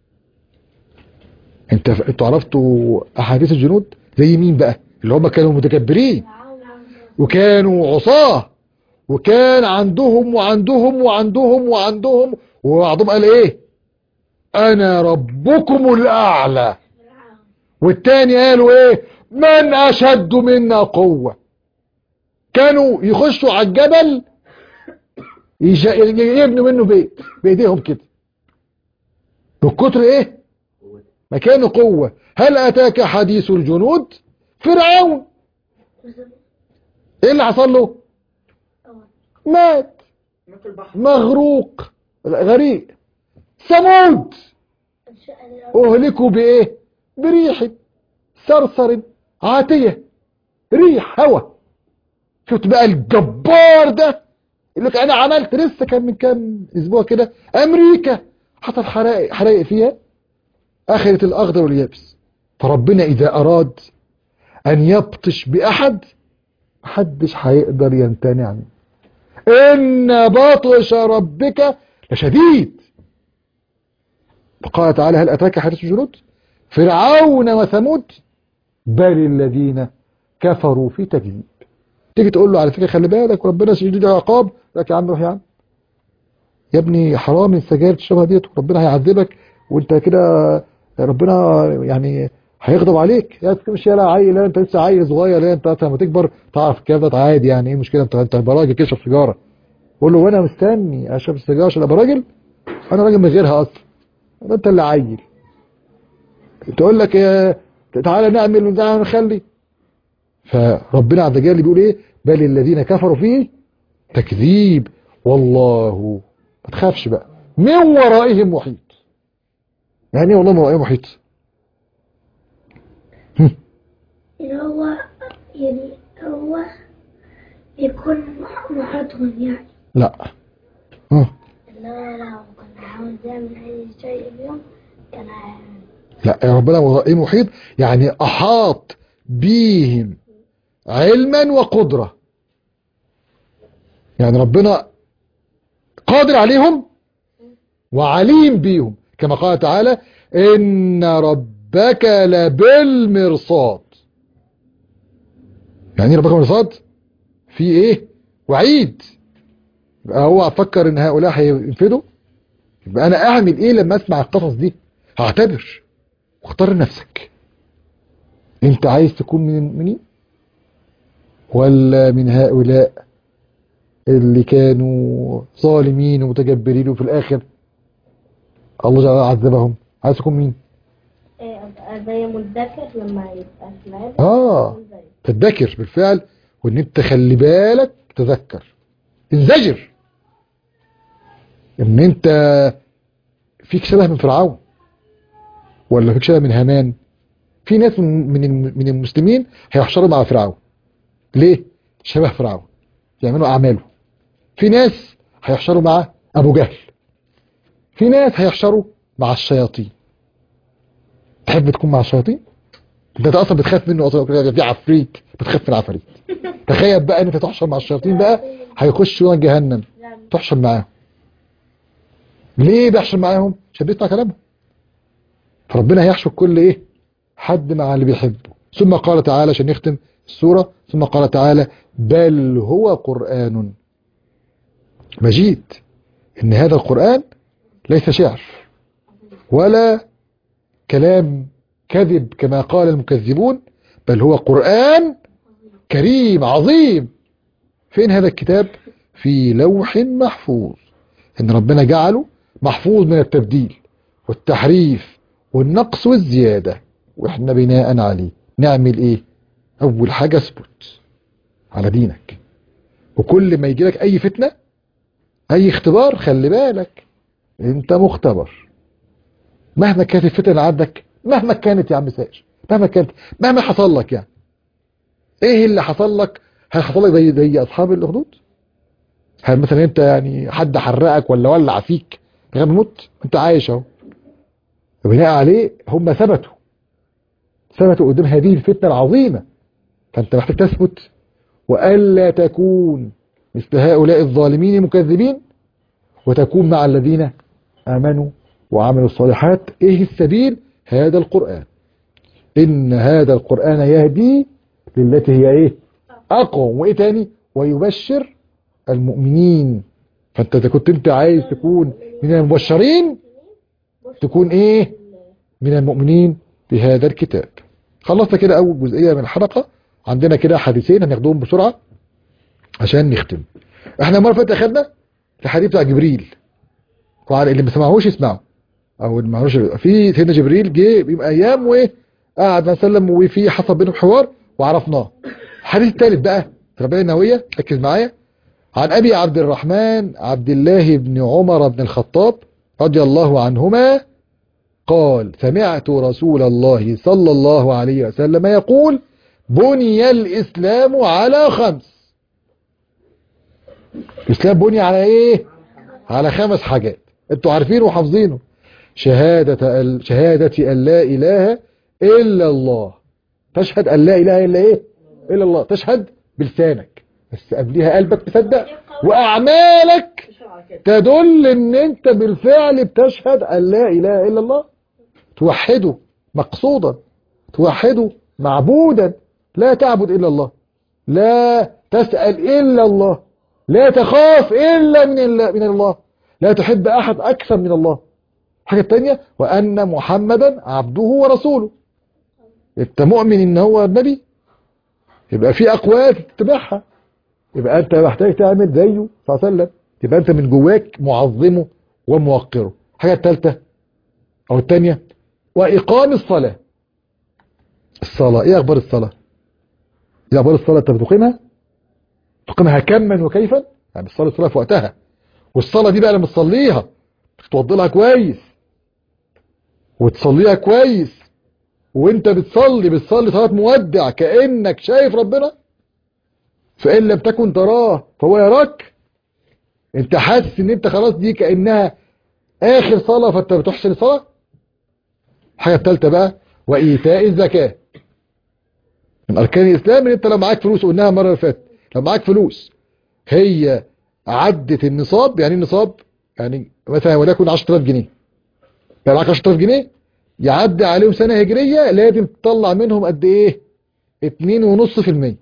انتوا عرفتوا أحاديث الجنود زي مين بقى؟ اللي هم كانوا متكبرين وكانوا عصاه وكان عندهم وبعضهم قال ايه؟ انا ربكم الاعلى. والتاني قالوا ايه؟ من اشد منا قوة. كانوا يخشوا على الجبل يبنوا منه بيت بايديهم كده، بالكتر ايه؟ ما كانوا قوة. هل اتاك حديث الجنود؟ فرعون ايه اللي حصل له؟ مات مغروق غريق. ثمود اهلكوا بايه؟ بريح صرصر عاتية، ريح هوا. شفت بقى الجبار ده اللي انا عملت لسه كان من كام اسبوع كده امريكا حصل حرائق فيها اخرت الاخضر واليابس. فربنا اذا اراد ان يبطش باحد محدش هيقدر يمتنع عنه. ان بطش ربك لشديد. فقال تعالى هل اتاك حديث الجنود؟ فرعون وثمود بل الذين كفروا في تكذيب. تيجي تقول له على فكره خلي بالك وربنا شديد العقاب، لك يا عم روح يا ابني حرام السجاير تشربها ديت وربنا هيعذبك وانت كده ربنا يعني هيغضب عليك. يا مش يا عيل، انت لسه عيل صغير، انت لما تكبر تعرف كده عادي. يعني ايه مشكله؟ انت براجل كده اشرب سيجاره. قول له وانا مستني اشرب السيجاره عشان ابقى راجل؟ انا راجل من غيرها اصلا. انت اللي عيل. تقول لك تعالى نعمل ونزعل ونخلي. فربنا عز وجل بيقول ايه؟ بل الذين كفروا فيه تكذيب والله. ما تخافش بقى من ورائهم محيط. يعني ايه والله من ورائهم محيط؟ هو يكون محيطهم يعني. لا لا كنت عاوز اعمل اي شيء اليوم لا يا ربنا ايه محيط؟ يعني احاط بيهم علما وقدرة. يعني ربنا قادر عليهم وعليم بيهم، كما قال تعالى إن ربك لبالمرصاد. يعني ربك بالمرصاد في ايه؟ وعيد. يبقى هو افكر ان هؤلاء هينفذوا؟ يبقى انا اعمل ايه لما اسمع القصص دي؟ هعتبر واختار نفسك. انت عايز تكون من المؤمنين ولا من هؤلاء اللي كانوا ظالمين ومتجبرين وفي الاخر الله جل وعلا عذبهم؟ عايز تكون مين؟ ابقى زي مدكر لما يبقى في العيد. تتذكر بالفعل، وان انت خلي بالك تذكر، انزجر ان انت فيك شبه من فرعون ولا فيك شبه من هامان. في ناس من المسلمين هيحشروا مع فرعون. ليه؟ شبه فرعون يعملوا اعماله. في ناس هيحشروا مع ابو جهل. في ناس هيحشروا مع الشياطين. تحب تكون مع الشياطين؟ انت اصلا بتخاف منه، اصلا في عفريت بتخاف من العفاريت. تخيل بقى ان انت تحشر مع الشياطين بقى، هيخشوا جهنم تحشر معاهم. ليه بيحشر معاهم؟ عشان بيسمع كلامهم. فربنا هيحشر كل ايه؟ حد مع اللي بيحبه. ثم قال تعالى عشان نختم السورة، ثم قال تعالى بل هو قرآن مجيد. ان هذا القرآن ليس شعر ولا كلام كذب كما قال المكذبون، بل هو قرآن كريم عظيم. فين هذا الكتاب؟ في لوح محفوظ. ان ربنا جعله محفوظ من التبديل والتحريف والنقص والزيادة، واحنا بناء عليه نعمل ايه؟ اول حاجة اثبت على دينك. وكل ما يجي لك اي فتنة اي اختبار خلي بالك انت مختبر. مهما كانت الفتنة اللي عندك، مهما كانت يا عم سائر، مهما كانت، مهما حصل لك، يعني ايه اللي حصل لك؟ هل حصل لك زي اصحاب الاخدود؟ هل مثلا انت يعني حد حرقك ولا ولع فيك لغايه ما تموت؟ انت عايش اهو. وبناء عليه هم ثبتوا قدام هذه الفتنة العظيمة. فانت محتاج تثبت والا تكون مثل هؤلاء الظالمين المكذبين، وتكون مع الذين امنوا وعملوا الصالحات. ايه السبيل؟ هذا القرآن. ان هذا القرآن يهدي للتي هي ايه؟ اقوم. وايه تاني؟ ويبشر المؤمنين. فانت اذا كنت انت عايز تكون من المبشرين، تكون ايه؟ من المؤمنين بهذا الكتاب. خلصنا كده اول جزئية من الحلقة. عندنا كده حديثين هناخدهم بسرعة عشان نختم. احنا المرة اللي فاتت اخدنا الحديث بتاع جبريل، طبعا اللي ما سمعوش يسمعوا، او اللي ما عرفوش. في سيدنا جبريل جه بيبقى ايام وقعد نسلم وفي حصل بينهم حوار وعرفناه. الحديث الثالث بقى في الرباعية النووية، ركز معايا. عن ابي عبد الرحمن عبد الله بن عمر بن الخطاب رضي الله عنهما قال سمعت رسول الله صلى الله عليه وسلم يقول بني الإسلام على 5. الإسلام بني على إيه؟ على 5 حاجات انتوا عارفينه وحافظينه. شهادة أن لا إله إلا الله. تشهد أن لا إله إلا إيه؟ إلا الله. تشهد بلسانك بس قبلها قلبك تصدق، وأعمالك تدل ان انت بالفعل بتشهد أن لا إله إلا الله. توحده مقصودا، توحده معبودا، لا تعبد إلا الله، لا تسأل إلا الله، لا تخاف إلا من الله، لا تحب أحد أكثر من الله. الحاجة التانية وأن محمدا عبده ورسوله. انت مؤمن ان هو النبي، يبقى في أقوال تتبعها، يبقى أنت محتاج تعمل زيه صلى الله عليه وسلم، يبقى أنت من جواك معظمه وموقره. الحاجة الثالثة أو الثانية وإقام الصلاة. الصلاة إيه أخبار الصلاة؟ إيه أخبار الصلاة؟ أنت بتقيمها؟ تقيمها كما وكيفا؟ يعني الصلاة في وقتها. والصلاة دي بقى لما تصليها تتوضي لها كويس وتصليها كويس، وانت بتصلي صلاة مودع كأنك شايف ربنا. فإن لم تكن تراه فهو يراك. انت حاسس ان انت خلاص دي كأنها آخر صلاة فانت بتحسن الصلاة. الحاجة الثالثة بقى وإيتاء الزكاة. من أركان الإسلام إن أنت لو معاك فلوس، قلناها المرة اللي فاتت، لو معاك فلوس هي عدت النصاب. يعني النصاب يعني مثلا وليكن 10000 جنيه، يعني معاك 10000 جنيه يعدي عليهم سنة هجرية، لازم تطلع منهم قد إيه؟ 2.5%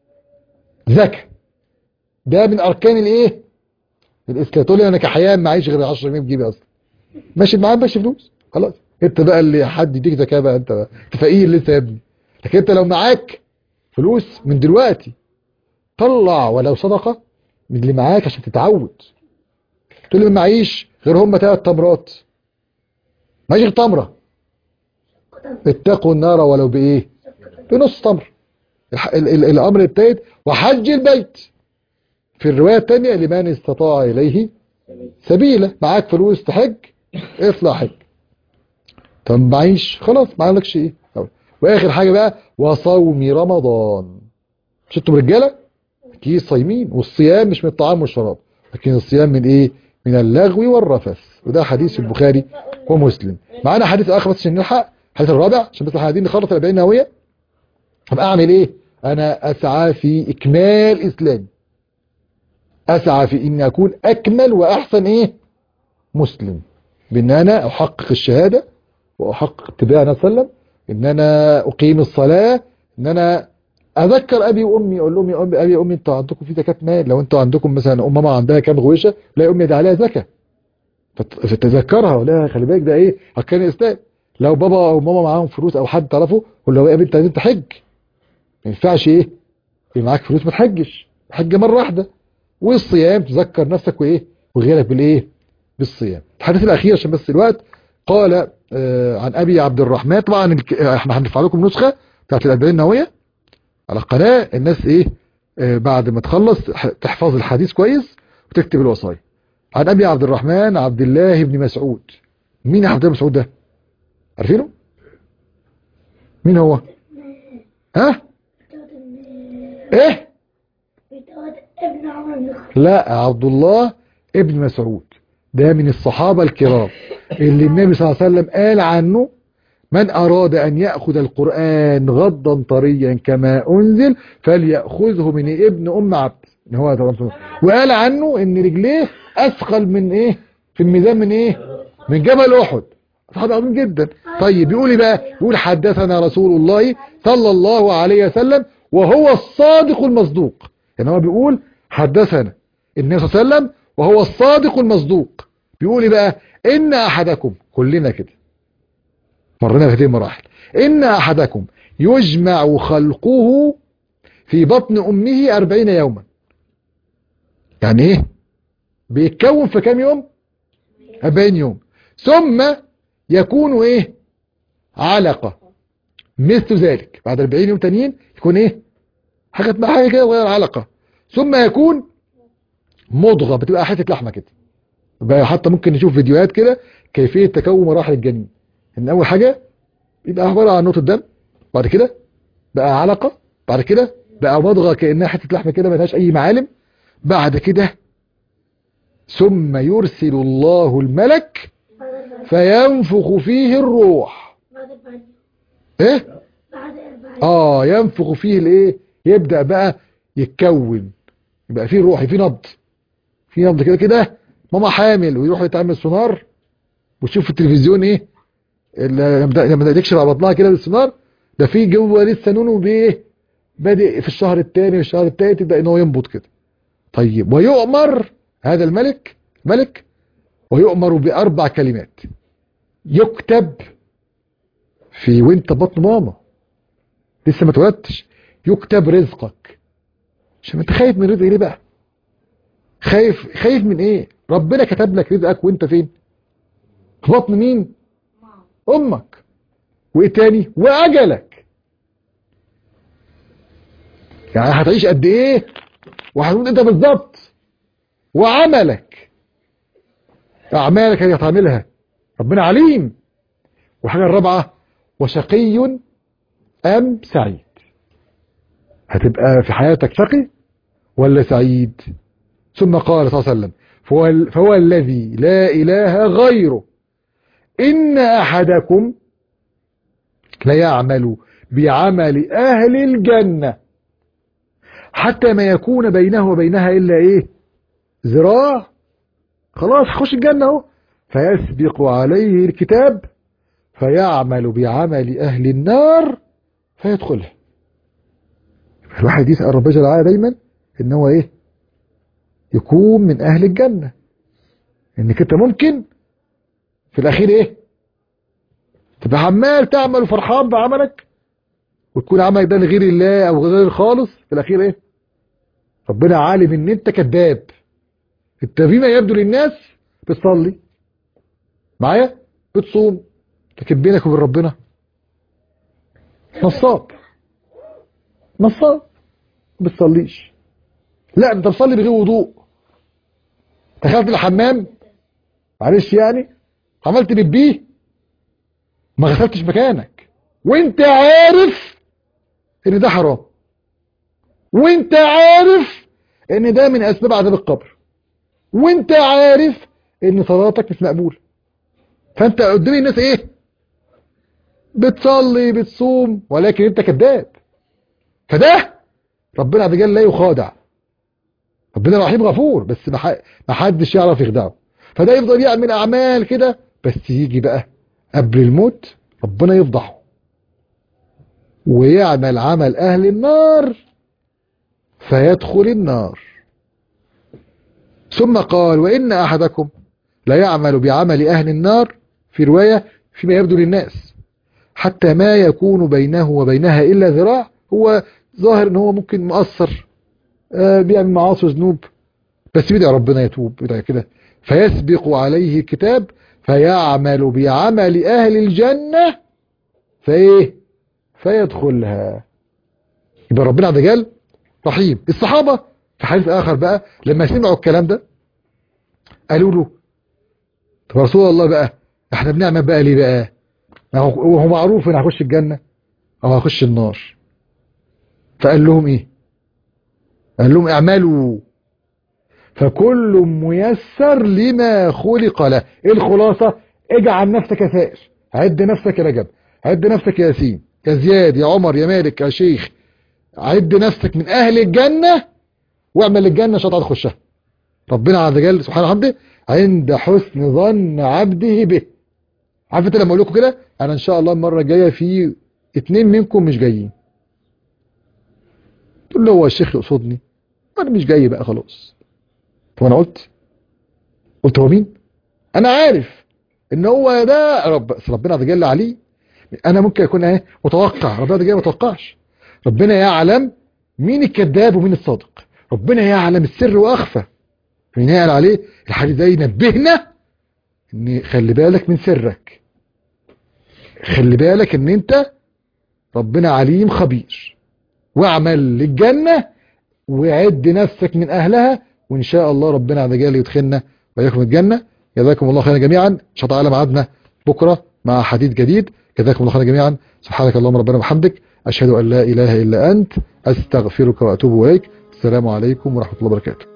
زكاة. ده من أركان الإيه؟ الإسلام. تقول لي أنا كحيان معيش غير 10 جنيه في جيبي أصلا، ماشي معاك ماشي فلوس خلاص، أنت بقى اللي حد يديك زكاة بقى، أنت فقير لسه يا ابني. لكن أنت لو معاك فلوس من دلوقتي طلع ولو صدقة من اللي معاك عشان تتعود. تقول لي ما معيش غير هم 3 تمرات، معيش غير تمرة، اتقوا النار ولو بإيه؟ بنص تمر. الأمر الثالث وحج البيت. في الرواية الثانية لمن استطاع إليه سبيلا. معاك فلوس تحج اطلع حج. طب معيش خلاص ما عندكش ايه. واخر حاجة بقى وصوم رمضان. مش انتم رجالة اكيد صايمين، والصيام مش من الطعام والشراب، لكن الصيام من ايه؟ من اللغو والرفث. وده حديث البخاري ومسلم. معانا حديث اخر بس عشان نلحق، الحديث الرابع عشان بس احنا قاعدين نخلص 40 نووية. طب اعمل ايه؟ انا اسعى في اكمال اسلامي، اسعى في ان اكون اكمل واحسن ايه؟ مسلم، بان انا احقق الشهادة واحقق اتباع النبي صلى الله عليه وسلم، ان انا اقيم الصلاة، ان انا اذكر ابي وامي، اقول لهم يا امي ابي وامي انتوا عندكم في زكاة مال. لو انتوا عندكم مثلا ماما عندها كام غويشة، لا يا امي ده عليها زكاة، فتتذكرها ولا خلي بالك ده ايه؟ اركان الاسلام. لو بابا او ماما معاهم فلوس او حد تعرفه، قول له يا ابني انت لازم تحج. ما ينفعش ايه؟ يبقى معاك فلوس ما تحجش، حج مرة واحدة. والصيام تذكر نفسك وايه؟ وغيرك بالايه؟ بالصيام. الحديث الاخير عشان بس الوقت، قال عن ابي عبد الرحمن. طبعا احنا هندفع لكم نسخة بتاعت الأربعين النووية على القناة. الناس ايه بعد ما تخلص تحفظ الحديث كويس وتكتب الوصايا. عن ابي عبد الرحمن عبد الله بن مسعود. مين عبد الله بن مسعود ده؟ عارفينه؟ مين هو؟ ها؟ ايه؟ ابن عمر بن الخطاب. لا، عبد الله ابن مسعود ده من الصحابة الكرام اللي النبي صلى الله عليه وسلم قال عنه من أراد أن يأخذ القرآن غضا طريا كما أنزل فليأخذه من ابن أم عبد. هو وقال عنه ان رجليه أثقل من ايه في الميزان من ايه؟ من جبل أحد. صحابي عظيم جدا. طيب بيقول بقى، يقول حدثنا رسول الله صلى الله عليه وسلم وهو الصادق المصدوق. يعني هو بيقول حدثنا النبي صلى الله عليه وسلم وهو الصادق المصدوق. بيقول بقى إن أحدكم، كلنا كده مرنا في هذه المراحل، إن أحدكم يجمع خلقه في بطن أمه 40 يوما. يعني إيه؟ بيتكون في كام يوم؟ 40 يوم. ثم يكون إيه؟ علقة مثل ذلك. بعد 40 يوم تانيين يكون إيه؟ حاجة كده غير علقة. ثم يكون مضغة، بتبقى حتة لحمة كده. بقى حتى ممكن نشوف فيديوهات كده كيفية تكون مراحل الجنين. إن أول حاجة يبقى عبارة عن نقطة دم، بعد كده بقى علقة، بعد كده بقى مضغة كأنها حتة لحمة كده ملهاش أي معالم، بعد كده ثم يرسل الله الملك فينفخ فيه الروح. ايه؟ ينفخ فيه الايه؟ يبدأ بقى يتكون، يبقى فيه روح، فيه نبض، فيه نبض كده كده. ماما حامل ويروح يتعمل سونار وتشوف في التلفزيون ايه لما يكشف على بطنها كده بالسونار، ده فيه جوه لسه نونه بايه؟ بادئ في الشهر الثاني والشهر الثالث يبدأ ان هو ينبض كده. طيب ويؤمر هذا ملك ويؤمر بأربع كلمات يكتب في وانت بطن ماما لسه ما اتولدتش. يكتب رزقك. عشان انت خايف من رزق ليه بقى؟ خايف من ايه؟ ربنا كتب لك رزقك وانت فين؟ في بطن مين؟ امك. وايه تاني؟ واجلك. يعني هتعيش قد ايه وهتموت انت بالظبط. وعملك، اعمالك اللي هتعملها ربنا عليم. والحاجه الرابعه وشقي ام سعيد. هتبقى في حياتك شقي ولا سعيد؟ ثم قال صلى الله عليه وسلم فهو الذي لا اله غيره ان احدكم لا يعمل بعمل أهل الجنة حتى ما يكون بينه وبينها إلا إيه؟ ذراع. خلاص خش الجنة اهو. فيسبق عليه الكتاب فيعمل بعمل أهل النار فيدخلها. الواحد يسأل ربنا جل وعلا دايما إن هو إيه؟ يكون من أهل الجنة. إنك أنت ممكن في الأخير إيه؟ تبقى عمال تعمل وفرحان بعملك وتكون عملك ده لغير الله أو غير خالص، في الأخير إيه؟ ربنا عالم إن أنت كذاب. أنت فيما يبدو للناس بتصلي معايا، بتصوم، لكن بينك وبين ربنا نصاب. ما بتصليش. لا انت بتصلي بغير وضوء. دخلت الحمام معلش يعني عملت بيبيه ما غسلتش مكانك وانت عارف ان ده حرام، وانت عارف ان ده من اسباب عذاب القبر، وانت عارف ان صلاتك مش مقبوله. فانت قدام الناس ايه؟ بتصلي بتصوم ولكن انت كذاب. فده ربنا عز وجل لا يخادع. ربنا رحيم غفور بس ما حدش يعرف يخدعه. فده يفضل يعمل اعمال كده بس يجي بقى قبل الموت ربنا يفضحه ويعمل عمل اهل النار فيدخل النار. ثم قال وان احدكم لا يعمل بعمل اهل النار، في رواية فيما يبدو للناس، حتى ما يكون بينه وبينها الا ذراع. هو ظاهر ان هو ممكن مقصر بيعمل معاصي وذنوب بس بيدعي ربنا يتوب بيدعي كده. فيسبق عليه الكتاب فيعمل بعمل اهل الجنة فايه؟ فيدخلها. يبقى ربنا عز وجل رحيم. الصحابة في حديث اخر بقى لما سمعوا الكلام ده قالوا له طب رسول الله بقى احنا بنعمل بقى ليه بقى؟ وهو معروف ان هخش الجنة او هخش النار. فقال لهم ايه؟ قال لهم اعملوا فكل ميسر لما خلق له. ايه الخلاصة؟ اجعل نفسك يا سائر، عد نفسك يا رجب، عد نفسك يا ياسين، يا زياد، يا عمر، يا مالك، يا شيخ، عد نفسك من اهل الجنة واعمل الجنة عشان تعرف تخشها. ربنا عز وجل سبحانه وتعالى عند حسن ظن عبده به. عارف انت لما اقول لكم كده انا ان شاء الله المرة الجاية في 2 منكم مش جايين، تقول له هو الشيخ يقصدني انا مش جاي بقى خلاص. طب انا قلت هو مين؟ انا عارف ان هو ده ربنا عز وجل عليه. انا ممكن اكون ايه متوقع، ربنا عز وجل ما توقعش. ربنا يعلم مين الكذاب ومين الصادق، ربنا يعلم السر واخفى. فينقل عليه الحديث ده ينبهنا ان خلي بالك من سرك، خلي بالك ان انت ربنا عليم خبير، واعمل للجنة وعد نفسك من اهلها وان شاء الله ربنا عز وجل يدخلنا وياكم الجنة. جزاكم الله خيرا جميعا. ان شاء الله تعالى ميعادنا بكرة مع حديث جديد. جزاكم الله خيرا جميعا. سبحانك اللهم ربنا وبحمدك اشهد ان لا اله الا انت استغفرك واتوب اليك. السلام عليكم ورحمة الله وبركاته.